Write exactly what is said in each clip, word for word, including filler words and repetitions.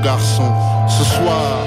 garçon. Ce soir.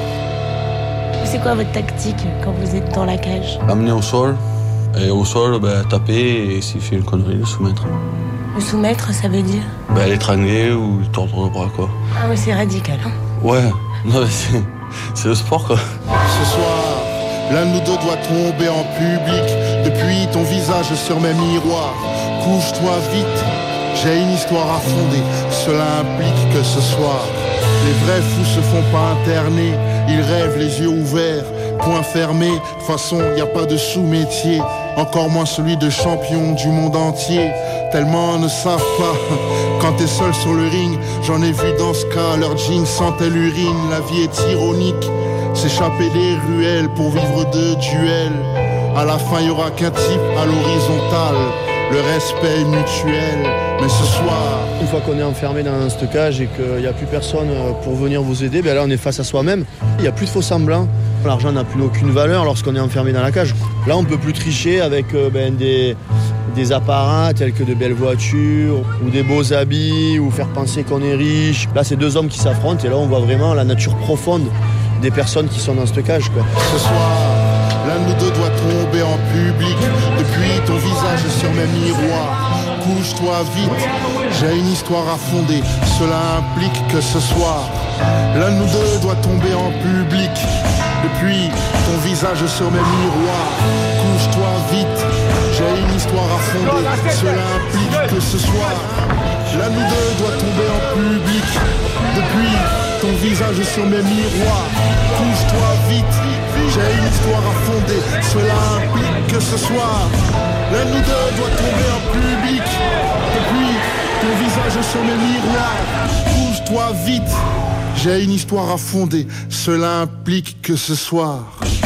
C'est quoi votre tactique quand vous êtes dans la cage? Amener au sol, et au sol, ben, taper, et s'il fait une connerie, le soumettre. Le soumettre, ça veut dire? Ben, l'étrangler ou lui tordre le bras, quoi. Ah oui, c'est radical, hein? Ouais, non, mais c'est, c'est le sport, quoi. Ce soir, l'un de nous deux doit tomber en public. Depuis ton visage sur mes miroirs, couche-toi vite, j'ai une histoire à fonder. Cela implique que ce soir, les vrais fous se font pas interner. Ils rêvent les yeux ouverts, poings fermés. De toute façon, y a pas de sous-métier, encore moins celui de champion du monde entier. Tellement ne savent pas, quand t'es seul sur le ring. J'en ai vu dans ce cas, leur jeans sentait l'urine. La vie est ironique, s'échapper des ruelles pour vivre de duels. À la fin, y aura qu'un type à l'horizontale, le respect mutuel. Mais ce soir, une fois qu'on est enfermé dans un stockage et qu'il n'y a plus personne pour venir vous aider, ben là on est face à soi-même. Il n'y a plus de faux semblants. L'argent n'a plus aucune valeur lorsqu'on est enfermé dans la cage. Là on ne peut plus tricher avec ben, des, des apparats tels que de belles voitures ou des beaux habits ou faire penser qu'on est riche. Là c'est deux hommes qui s'affrontent et là on voit vraiment la nature profonde des personnes qui sont dans ce cage, quoi. Ce soir, l'un de nous deux doit tomber en public. Depuis ton visage sur mes miroirs, couche-toi vite, j'ai une histoire à fonder. Cela implique que ce soir, l'un de nous deux doit tomber en public. Depuis ton visage sur mes miroirs, couche-toi vite, j'ai une histoire à fonder. Cela implique que ce soir, l'un de nous deux doit tomber en public. Depuis ton visage sur mes miroirs, couche-toi vite, j'ai une histoire à fonder. Cela implique que ce soir, l'un de nous deux doit tomber en public. Depuis ton visage sur mes miroirs, couche-toi vite, j'ai une histoire à fonder. Cela implique que ce soir.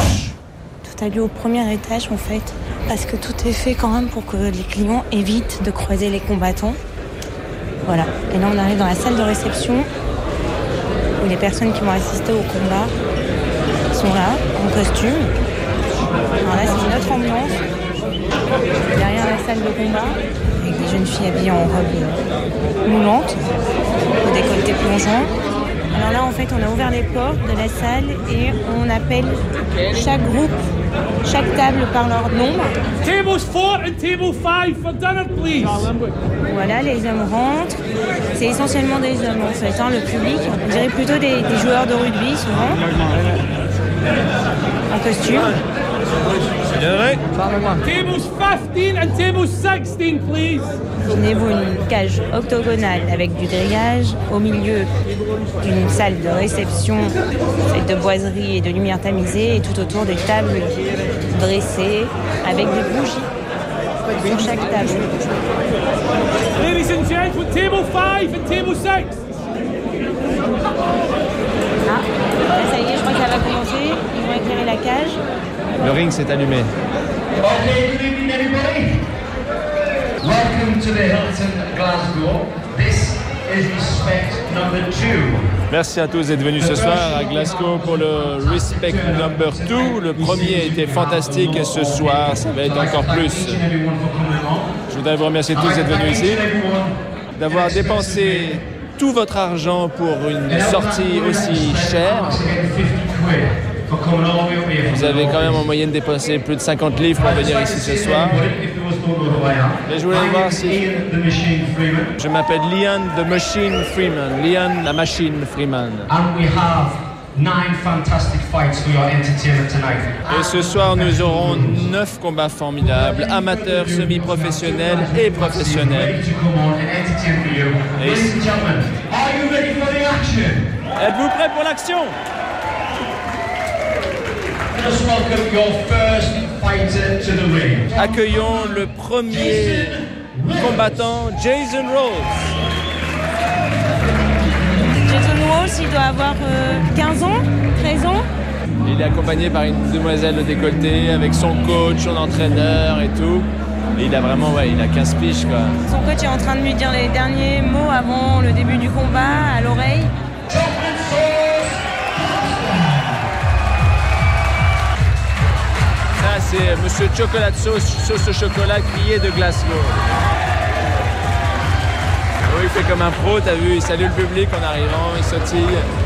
Tout a lieu au premier étage en fait, parce que tout est fait quand même pour que les clients évitent de croiser les combattants. Voilà, et là on arrive dans la salle de réception où les personnes qui vont assister au combat sont là, en costume. Alors là c'est une autre ambiance, derrière la salle de combat, avec des jeunes filles habillées en robe moulante, au décolleté plongeant. Alors là en fait on a ouvert les portes de la salle et on appelle chaque groupe, chaque table par leur nombre. Tables four and table five for dinner, please. Voilà, les hommes rentrent. C'est essentiellement des hommes en fait, hein, le public. On dirait plutôt des, des joueurs de rugby souvent. En costume. Tables fifteen and table sixteen, please. Imaginez-vous une cage octogonale avec du grillage au milieu d'une salle de réception faite de boiseries et de lumière tamisée et tout autour des tables dressées avec des bougies sur chaque table. Ladies and gentlemen, table five and table six. Ah, là, ça y est, je crois que ça va commencer. Ils vont éclairer la cage. Le ring s'est allumé. Okay, good evening everybody. Welcome to the Hilton Glasgow. This is Respect number two. Merci à tous d'être venus ce soir à Glasgow pour le Respect number two. Le premier était fantastique et ce soir, ça va être encore plus. Je voudrais vous remercier tous d'être venus ici, d'avoir dépensé tout votre argent pour une sortie aussi chère. Vous avez quand même en moyenne dépensé plus de cinquante livres pour venir ici ce soir. Mais je voulais voir si... Je m'appelle Liam the Machine Freeman. Liam la Machine Freeman. Et ce soir, nous aurons neuf combats formidables, amateurs, semi-professionnels et professionnels. Et... Êtes-vous prêts pour l'action? Accueillons le premier combattant, Jason Rhodes. Jason Rhodes, il doit avoir euh, quinze ans, treize ans. Il est accompagné par une demoiselle décolletée avec son coach, son entraîneur et tout. Et il a vraiment, ouais, il a quinze piges, quoi. Son coach est en train de lui dire les derniers mots avant le début du combat, à l'oreille. Ça, c'est Monsieur Chocolat Sauce, sauce au chocolat grillé de Glasgow. Oui, il fait comme un pro, t'as vu, il salue le public en arrivant, il sautille.